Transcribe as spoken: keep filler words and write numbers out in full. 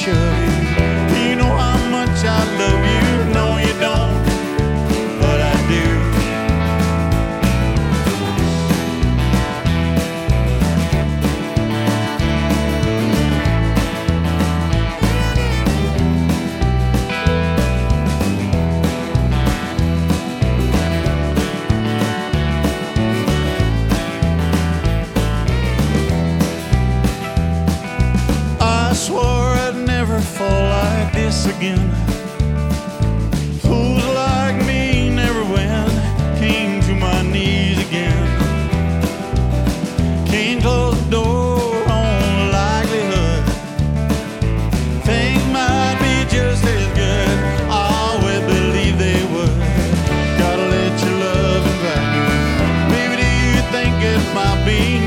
shove you. You know how much I love you. No, you don't, but I do. I swore I'd never fall like this again. Fools like me never win. Came to my knees again. Can't close the door on the likelihood things might be just as good. I always believed they would. Gotta let your love invite me. Baby, do you think it might be